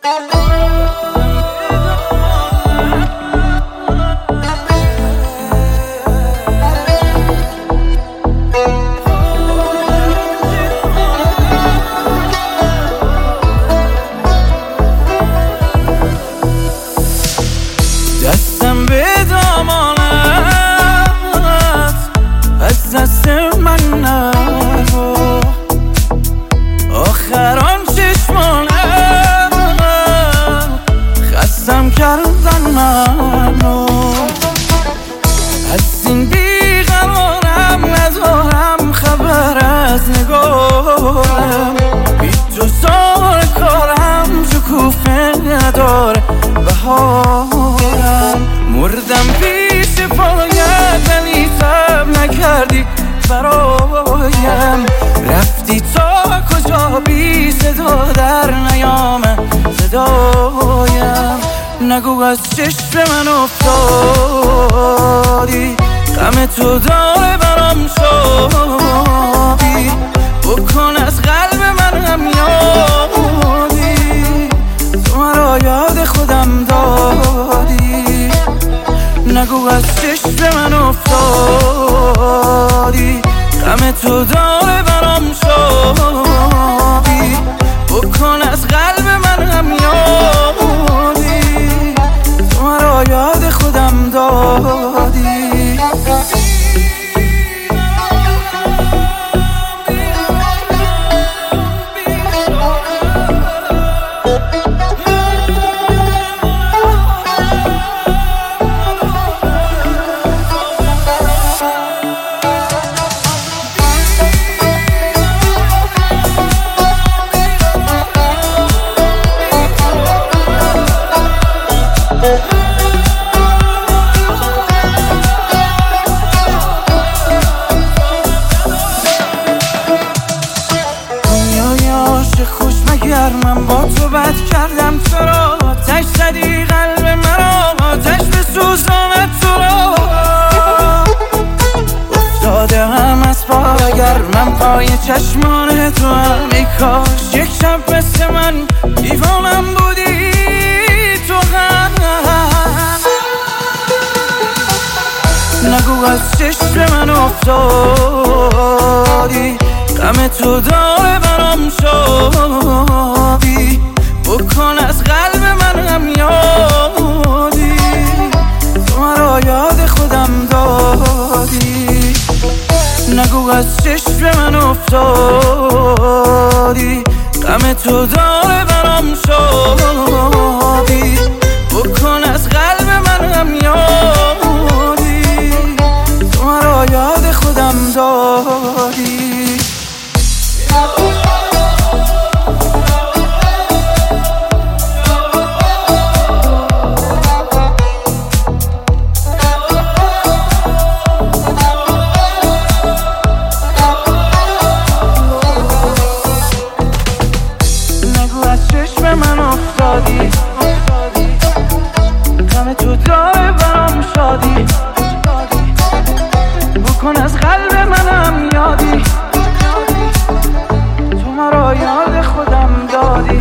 دستم به دامانت از دست من نرو، آخر آن چشمانت خستم کردن منو. از این بیقرارم ندارم خبر از نگارم، بی تو سار کارم شکوفه نداره بهارم. مردم پیش پایت ولی تب نکردی برایم، رفتی تا کجا بی صدا در نیامه صدایم. نگو از چشم من افتادی، غم تو داره برام شادی، بکن از قلب منم یادی، تو مرا یاد خودم دادی. نگو از چشم من افتادی، غم تو داره برام شادی، بکن از قلب منم یادی، تو مرا یاد خودم دادی. من با تو بد کردم، چرا آتش زدی قلب مرا، آتش به سوزانت تو را افتاده هم از پا. اگر من پای چشمان تو هم، ای کاش یک شب مثل من دیوانم بودی تو هم. نگو از چشم من افتادی، غم تو داره برام شادی، بکن از قلب منم یادی، تو مرا یاد خودم دادی. نگو از چشم من افتادی، غم تو داره برام شادی، بکن از قلب منم یادی، تو مرا یاد خودم دادی. من افتادی، غم تو داره برام شادی، بکن از قلب منم یادی، تو مرا یاد خودم دادی.